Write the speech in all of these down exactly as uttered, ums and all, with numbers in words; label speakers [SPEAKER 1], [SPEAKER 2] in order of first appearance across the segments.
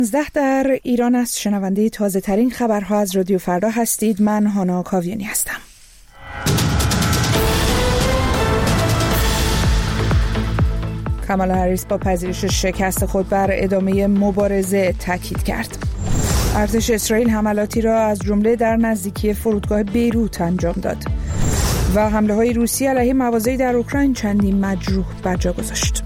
[SPEAKER 1] پانزده در ایران است. شنونده تازه ترین خبرها از رادیو فردا هستید. من هانا کاویانی هستم. کامالا هریس با پذیرش شکست خود بر ادامه مبارزه تاکید کرد. ارتش اسرائیل حملاتی را از جمله در نزدیکی فرودگاه بیروت انجام داد و حمله های روسیه علیه مواضعی در اوکراین چندین مجروح بر جا گذاشت.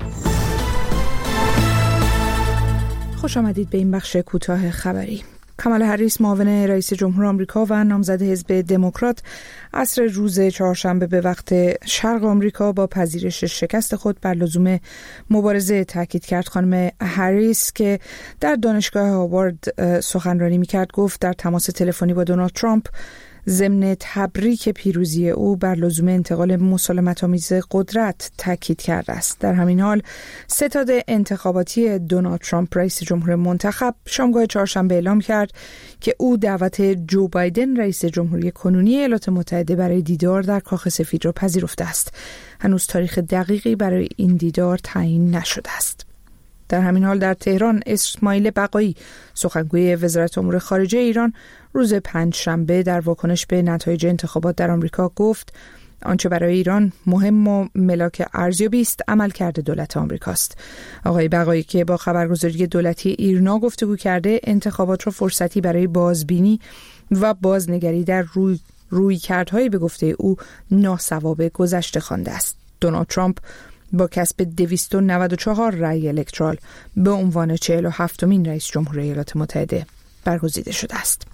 [SPEAKER 1] خوش آمدید به این بخش کوتاه خبری. کامالا هریس معاون رئیس جمهور آمریکا و نامزد حزب دموکرات عصر روز چهارشنبه به وقت شرق آمریکا با پذیرش شکست خود بر لزوم مبارزه تاکید کرد. خانم هریس که در دانشگاه هاوارد سخنرانی می‌کرد گفت در تماس تلفنی با دونالد ترامپ ضمن تبریک پیروزی او بر لزوم انتقال مسالمت‌آمیز قدرت تاکید کرده است. در همین حال ستاد انتخاباتی دونالد ترامپ رئیس جمهور منتخب شامگاه چهارشنبه اعلام کرد که او دعوت جو بایدن رئیس جمهوری کنونی ایالات متحده برای دیدار در کاخ سفید را پذیرفته است. هنوز تاریخ دقیقی برای این دیدار تعیین نشده است. در همین حال در تهران اسماعیل بقایی سخنگوی وزارت امور خارجه ایران روز پنجشنبه در واکنش به نتایج انتخابات در آمریکا گفت آنچه برای ایران مهم و ملاک ارزیابی است عملکرد دولت آمریکاست. آقای بقایی که با خبرگزاری دولتی ایرنا گفتگو کرده انتخابات را فرصتی برای بازبینی و بازنگری در روی رویکردهای به گفته او ناصواب گذشته خوانده است. دونالد ترامپ با کسب دویست و نود و چهار رأی الکترال به عنوان چهل و هفتمین رئیس جمهور ایالات متحده برگزیده شده است.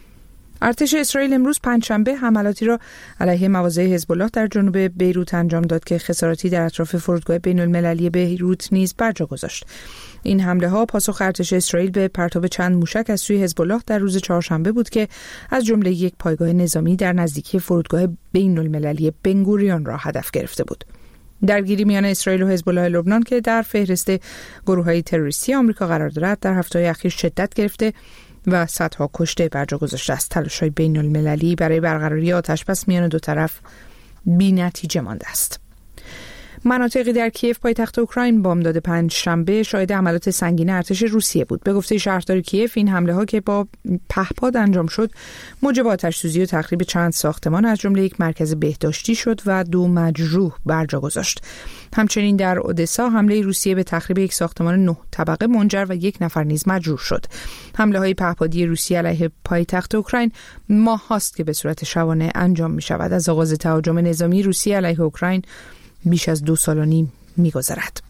[SPEAKER 1] ارتش اسرائیل امروز پنجشنبه حملاتی را علیه مواضع حزب الله در جنوب بیروت انجام داد که خساراتی در اطراف فرودگاه بین المللی بیروت نیز بر جا گذاشت. این حمله ها پاسخ ارتش اسرائیل به پرتاب چند موشک از سوی حزب الله در روز چهارشنبه بود که از جمله یک پایگاه نظامی در نزدیکی فرودگاه بین المللی بنگوریون را هدف گرفته بود. درگیری میان اسرائیل و حزب الله لبنان که در فهرست گروه‌های تروریستی آمریکا قرار دارد در هفته‌های اخیر شدت گرفته و صدها کشته بر جا گذاشته است. تلاش‌های بین‌المللی برای برقراری آتش‌بس میان دو طرف بی‌نتیجه مانده است. مناطقی در کیف پایتخت اوکراین بامداد پنجشنبه شاهد حملات سنگین ارتش روسیه بود. به گفته شهردار کیف این حمله ها که با پهپاد انجام شد موجب آتش‌سوزی و تخریب چند ساختمان از جمله یک مرکز بهداشتی شد و دو مجروح بر جا گذاشت. همچنین در اودسا حمله روسیه به تخریب یک ساختمان نه طبقه منجر و یک نفر نیز مجروح شد. حمله های پهپادی روسیه علیه پایتخت اوکراین ماه هاست که به صورت شبانه انجام می شود. از آغاز تهاجم نظامی روسیه علیه اوکراین بیش از دو سال و نیم می‌گذرد.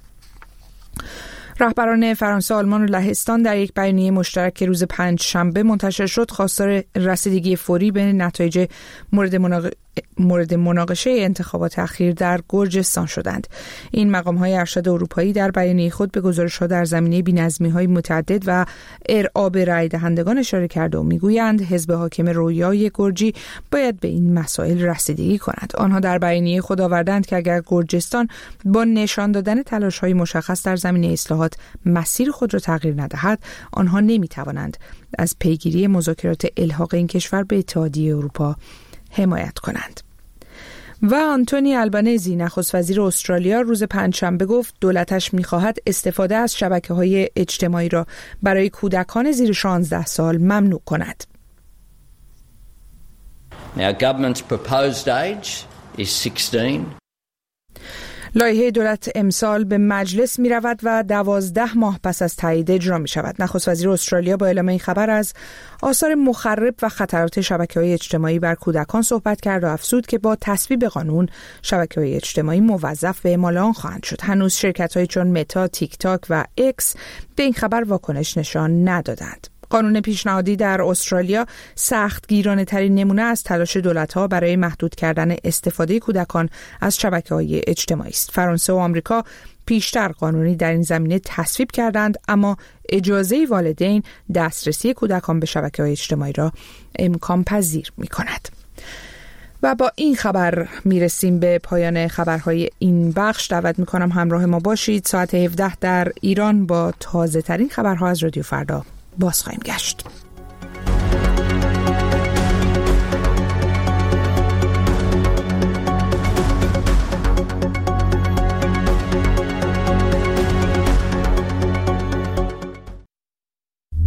[SPEAKER 1] رهبران فرانسه، آلمان و لهستان در یک بیانیه مشترک که روز پنجشنبه منتشر شد خواستار رسیدگی فوری به نتایج مورد مناق... مورد مناقشه انتخابات اخیر در گرجستان شدند. این مقام‌های ارشد اروپایی در بیانیه خود به گزارش‌ها در زمینه بی‌نظمی‌های متعدد و ارعاب رأی دهندگان اشاره کرده و می‌گویند حزب حاکم رویای گرجی باید به این مسائل رسیدگی کند. آنها در بیانیه خود آوردند که اگر گرجستان با نشان دادن تلاش‌های مشخص در زمینه اصلاحات مسیر خود را تغییر ندهد، آنها نمی‌توانند از پیگیری مذاکرات الحاق این کشور به اتحادیه اروپا حمایت کنند. و آنتونی البنزی نخست وزیر استرالیا روز پنجشنبه گفت دولتش می‌خواهد استفاده از شبکه‌های اجتماعی را برای کودکان زیر شانزده سال ممنوع کند.
[SPEAKER 2] Now government's proposed age is sixteen.
[SPEAKER 1] لایحه دولت امسال به مجلس می رود و دوازده ماه پس از تایید اجرا می شود. نخست وزیر استرالیا با اعلام این خبر از آثار مخرب و خطرات شبکه‌های اجتماعی بر کودکان صحبت کرد و افزود که با تصویب قانون شبکه‌های اجتماعی موظف به اعمال آن خواهند شد. هنوز شرکت‌های چون متا، تیک تاک و اکس به این خبر واکنش نشان ندادند. قانون پیشنهادی در استرالیا سختگیرانه ترین نمونه از تلاش دولت‌ها برای محدود کردن استفاده کودکان از شبکه‌های اجتماعی است. فرانسه و آمریکا پیشتر قانونی در این زمینه تصویب کردند، اما اجازه والدین دسترسی کودکان به شبکه‌های اجتماعی را امکان پذیر می‌کند. و با این خبر میرسیم به پایان خبرهای این بخش. دعوت می‌کنم همراه ما باشید. ساعت هفده در ایران با تازه ترین خبرها از رادیو فردا باز خواهیم گشت.